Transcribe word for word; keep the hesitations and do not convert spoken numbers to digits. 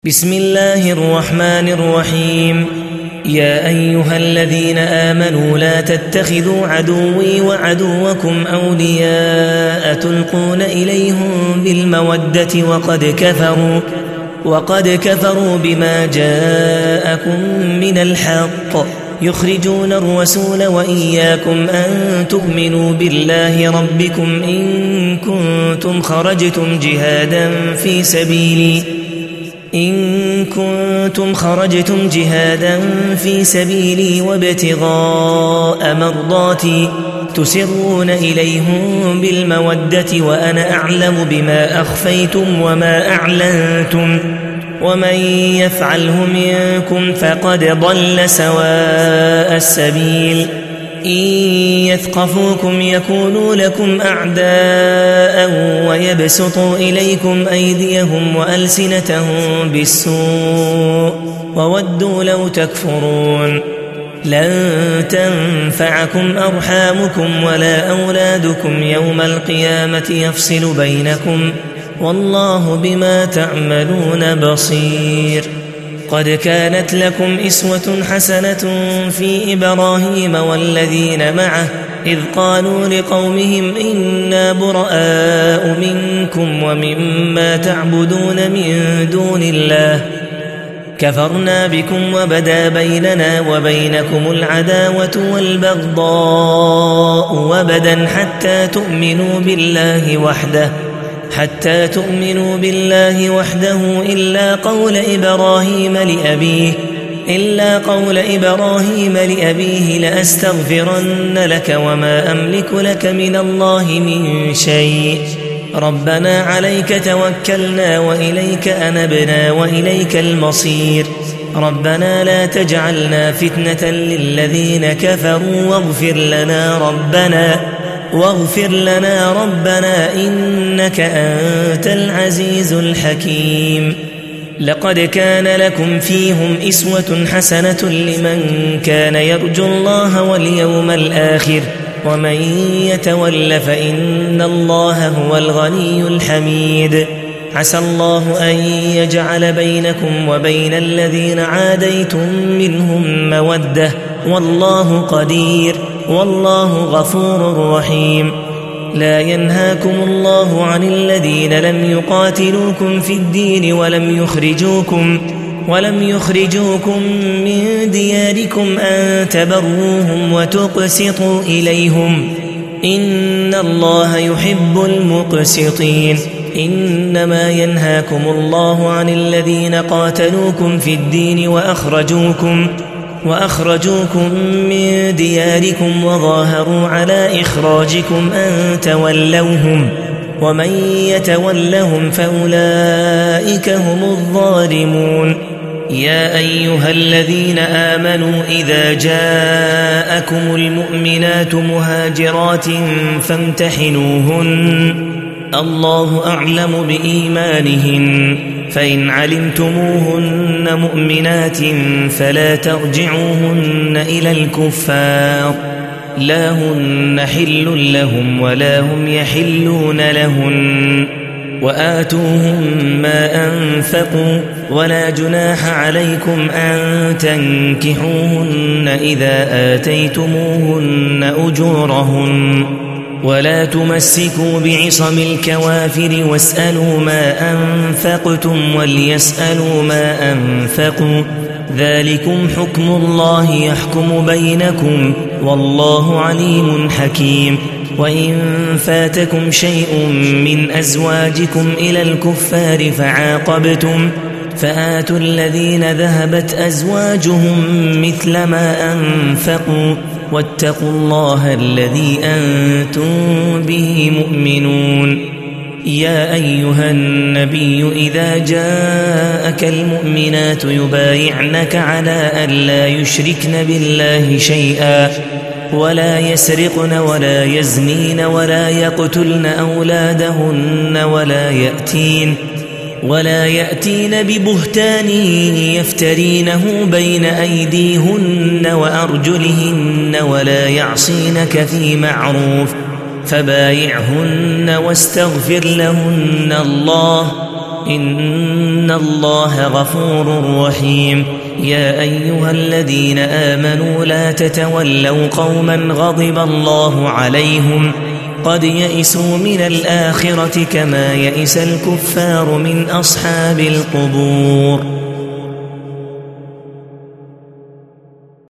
بسم الله الرحمن الرحيم. يا أيها الذين آمنوا لا تتخذوا عدوي وعدوكم أولياء تلقون إليهم بالمودة وقد كفروا وقد كفروا بما جاءكم من الحق يخرجون الرسول وإياكم أن تؤمنوا بالله ربكم إن كنتم خرجتم جهادا في سبيلي إن كنتم خرجتم جهادا في سبيلي وابتغاء مرضاتي تسرون إليهم بالمودة وأنا أعلم بما أخفيتم وما أعلنتم ومن يفعله منكم فقد ضل سواء السبيل إن يثقفوكم يكونوا لكم أعداء ويبسطوا إليكم أيديهم وألسنتهم بالسوء وودوا لو تكفرون لن تنفعكم أرحامكم ولا أولادكم يوم القيامة يفصل بينكم والله بما تعملون بصير. قد كانت لكم إسوة حسنة في إبراهيم والذين معه إذ قالوا لقومهم إنا براء منكم ومما تعبدون من دون الله كفرنا بكم وبدا بيننا وبينكم العداوة والبغضاء وبدا حتى تؤمنوا بالله وحده حتى تؤمنوا بالله وحده إلا قول إبراهيم لأبيه إلا قول إبراهيم لأبيه لأستغفرن لك وما أملك لك من الله من شيء ربنا عليك توكلنا وإليك أنبنا وإليك المصير ربنا لا تجعلنا فتنة للذين كفروا واغفر لنا ربنا واغفر لنا ربنا إنك أنت العزيز الحكيم. لقد كان لكم فيهم إسوة حسنة لمن كان يرجو الله واليوم الآخر ومن يتول فإن الله هو الغني الحميد. عسى الله أن يجعل بينكم وبين الذين عاديتم منهم مودة والله قدير والله غفور رحيم. لا ينهاكم الله عن الذين لم يقاتلوكم في الدين ولم يخرجوكم ولم يخرجوكم من دياركم أن تبروهم وتقسطوا إليهم إن الله يحب المقسطين. إنما ينهاكم الله عن الذين قاتلوكم في الدين وأخرجوكم وأخرجوكم من دياركم وظاهروا على إخراجكم أن تولوهم ومن يتولهم فأولئك هم الظالمون. يا أيها الذين آمنوا إذا جاءكم المؤمنات مهاجرات فامتحنوهن الله أعلم بإيمانهن فإن علمتموهن مؤمنات فلا ترجعوهن إلى الكفار لا هن حل لهم ولا هم يحلون لهن وآتوهم ما أنفقوا ولا جناح عليكم أن تنكحوهن إذا آتيتموهن أجورهن ولا تمسكوا بعصم الكوافر واسألوا ما أنفقتم وليسألوا ما أنفقوا ذلكم حكم الله يحكم بينكم والله عليم حكيم. وإن فاتكم شيء من أزواجكم إلى الكفار فعاقبتم فآتوا الذين ذهبت أزواجهم مثل ما أنفقوا واتقوا الله الذي أنتم به مؤمنون. يا أيها النبي إذا جاءك المؤمنات يبايعنك على أن لا يشركن بالله شيئا ولا يسرقن ولا يزنين ولا يقتلن أولادهن ولا يأتين ولا يأتين ببهتان يفترينه بين أيديهن وأرجلهن ولا يعصينك في معروف فبايعهن واستغفر لهن الله إن الله غفور رحيم يا أيها الذين آمنوا لا تتولوا قوما غضب الله عليهم قد يئسوا من الآخرة كما يئس الكفار من أصحاب القبور